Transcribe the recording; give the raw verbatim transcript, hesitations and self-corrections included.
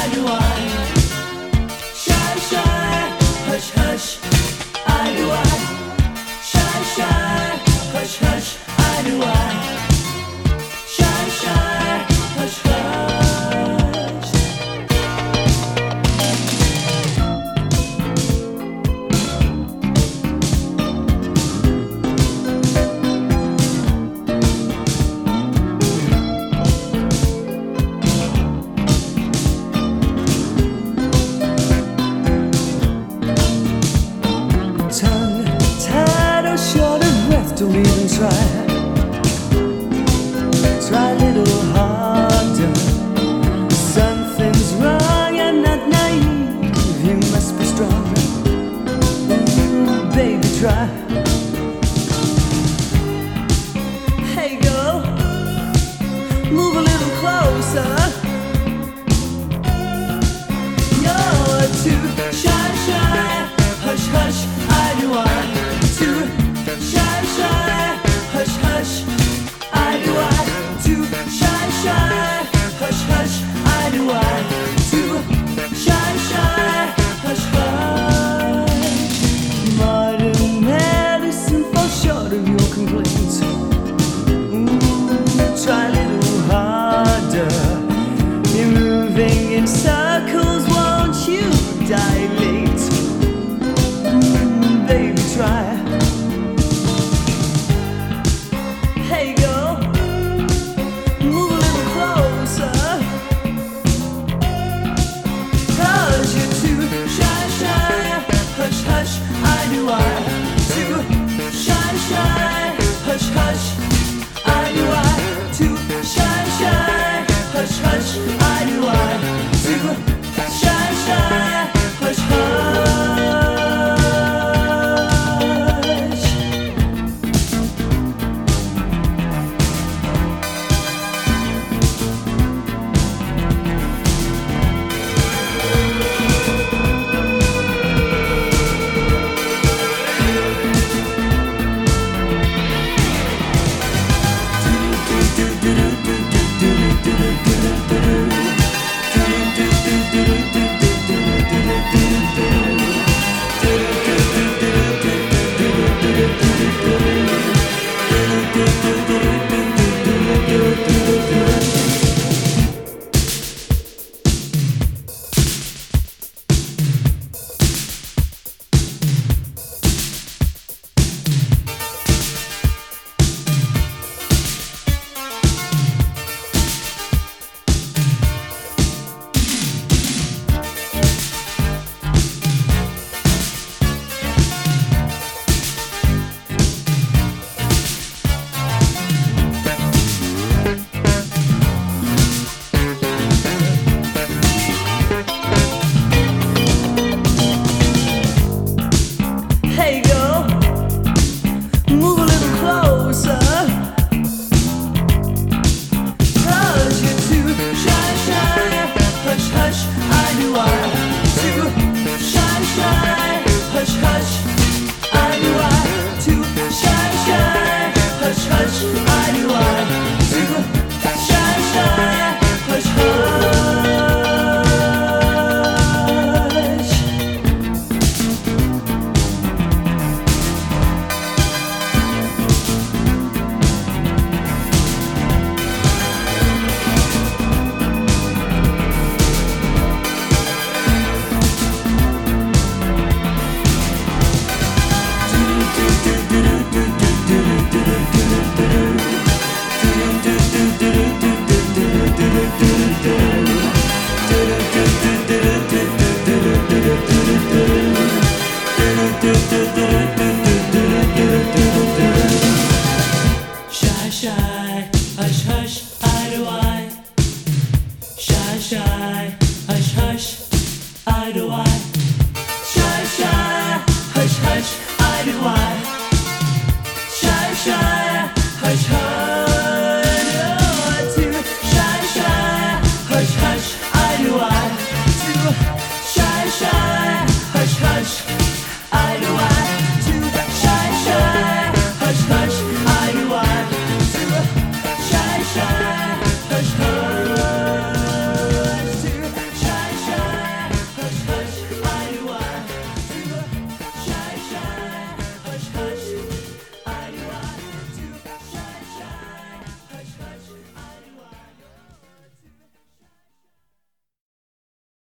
do I. Shy, shy, hush, hush, I do I. Shy, shy, hush, hush, I do I. Shy, shy, hush, hush. Tongue tied or short of breath, don't even try. Try a little harder. Something's wrong, I'm not naive. You must be strong. Ooh, baby, try. Hey, girl, move a little closer. You're too shy, shy. Hush, hush, I do I. Too shy, shy. Hush, hush, I do I. Too shy, shy. Hush, hush, I do I. Too shy, shy. Hush, hush. Modern medicine falls short of your complaints. Ooh, try a little harder. You're moving in circles, won't you dilate? Baby, try. Hey, girl, move a little closer. 'Cause you're too shy, shy. Hush, hush, I do I. Too shy, shy. Hush, hush, I do I. Too shy, shy. Hush, hush, I do I. Too shy, shy. Hush, hush. Hey, girl, move a little closer. 'Cause you're too shy, shy. Hush, hush, I do I. Too shy, shy. Hush, hush, I do I. Too shy, shy. Hush, hush, I do I. Too shy, shy. Hush, hush. Do do do